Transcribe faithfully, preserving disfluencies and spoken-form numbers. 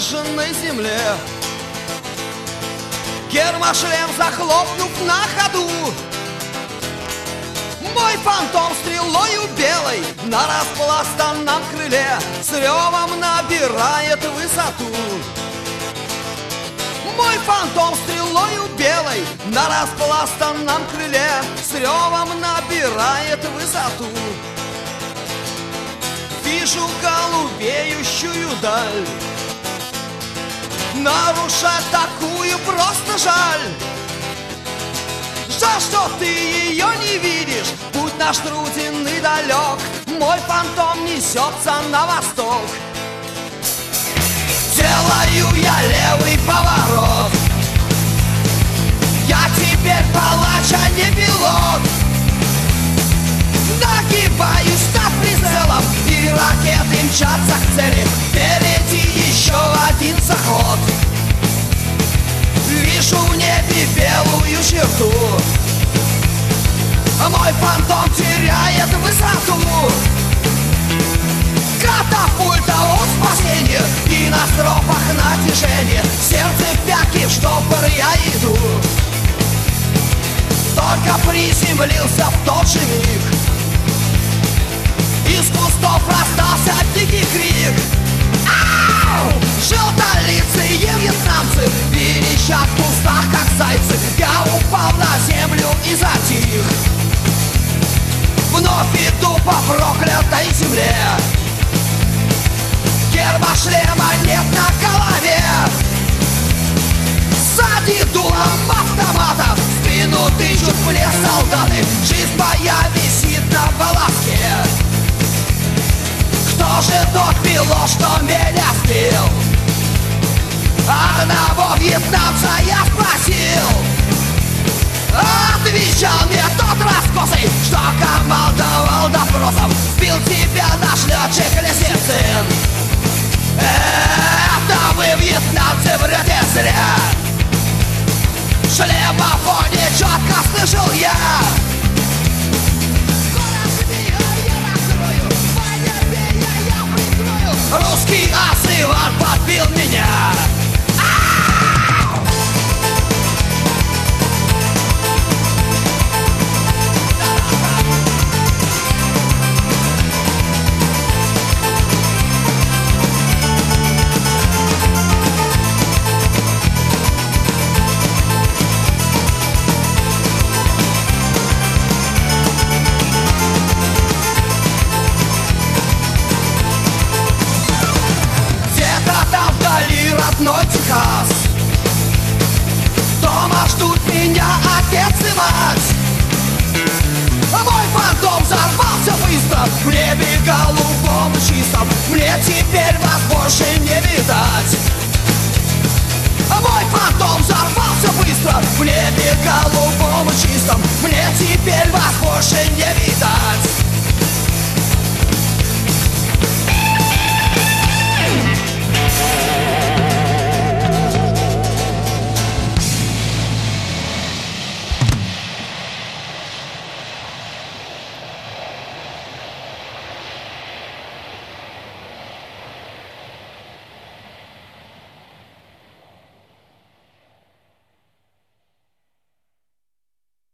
выжженной земле. Гермошлем захлопнув на ходу, мой фантом стрелою белой на распластанном крыле с ревом набирает высоту. Мой фантом стрелою белой на распластанном крыле с ревом набирает высоту. Вижу голубеющую даль, нарушать такую просто жаль. Жаль, что ты ее не видишь, путь наш труден и далек, мой фантом несется на восток. Делаю я левый поворот, я теперь палач, а не пилот. Нагибаюсь над прицелом, и ракеты мчатся к цели. Впереди еще один заход. Вижу в небе белую черту, мой фантом теряет высоту. Катапульта от спасения, и на стропах натяжение. Сердце в пятки, в штопор я иду. Только приземлился в тот же миг, из кустов раздался дикий крик. Ау! Желтолицые вьетнамцы верещат в кустах, как зайцы. Я упал на землю и затих. Вновь иду по проклятой земле. Гермошлема нет на голове. Сзади дулом автомата в спину тычут мне солдаты. Жизнь моя висит на волоске. Кто же тот пилот, что меня сбил? Одного вьетнамца я спросил. Отвечал мне тот раскосый, что командовал допросом. Сбил тебя наш летчик Лисицын. Это вы, вьетнамцы, врете зря. В шлемофоне четко слышал я. Русский ас Иван подбил меня. Родной Техас, дома ждут меня отец и мать. Мой фантом взорвался быстро в небе голубом и чистом. Мне теперь вас больше не видать. Мой фантом взорвался быстро в небе голубом и чистом. Мне теперь вас больше не видать.